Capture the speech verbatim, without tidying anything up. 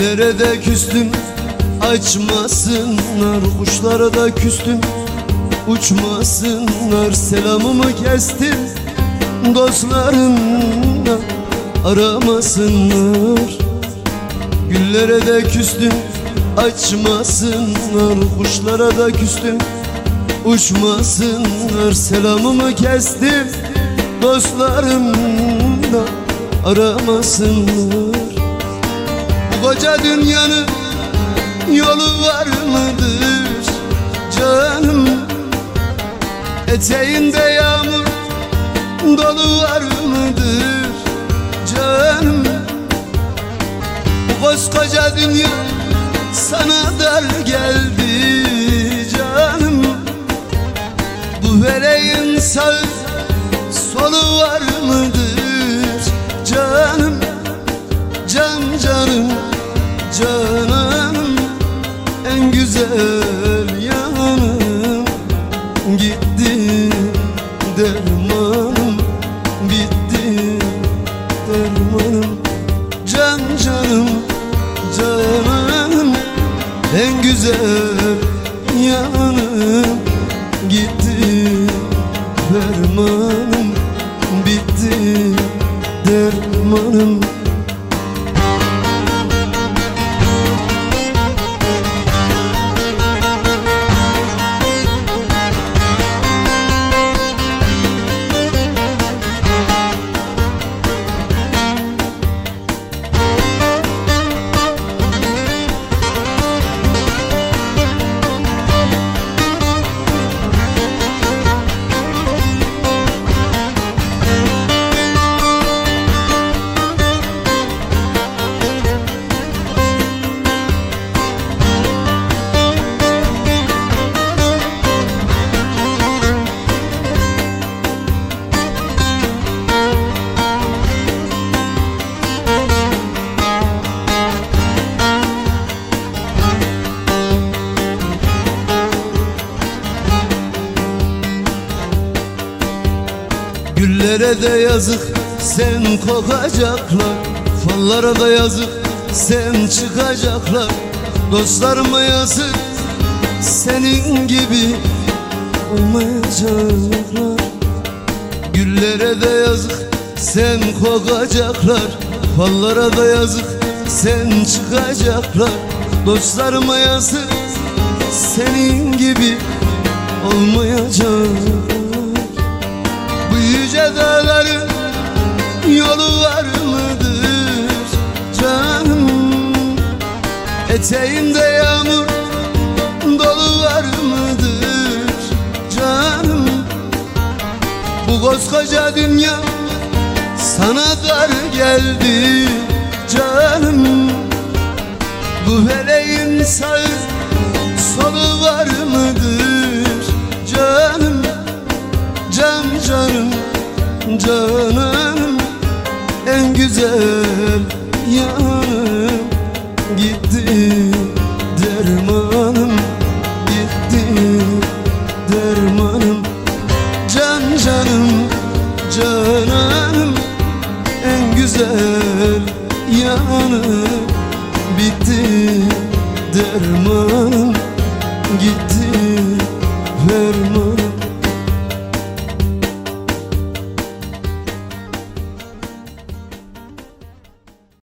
Güllere de küstüm, açmasınlar. Kuşlara da küstüm, uçmasınlar. Selamımı kestim, dostlarımla aramasınlar. Güllere de küstüm, açmasınlar. Kuşlara da küstüm, uçmasınlar. Selamımı kestim, dostlarımla aramasınlar. Bu koca dünyanın yolu var mıdır canım? Eteğinde yağmur dolu var mıdır canım? Bu koskoca dünya sana dar geldi canım. Bu feleğin sağı solu var mıdır canım? Can canım, cananım, en güzel yanım. Gitti dermanım, bitti dermanım. Can canım, cananım, en güzel yanım. Gitti dermanım, bitti dermanım. Güllere de yazık, sen kokacaklar. Fallara da yazık, sen çıkacaklar. Dostlarıma yazık, senin gibi olmayacaklar. Güllere de yazık, sen kokacaklar. Fallara da yazık, sen çıkacaklar. Dostlarıma yazık, senin gibi olmayacaklar. Yüce dağların yolu var mıdır canım? Eteğinde yağmur dolu var mıdır canım? Bu koskoca dünya sana dar geldi canım. Bu feleğin sağı solu var mıdır canım? Can canım, cananım, en güzel yanım. Gitti dermanım, gitti dermanım. Can canım, cananım, en güzel yanım. Bitti dermanım, gitti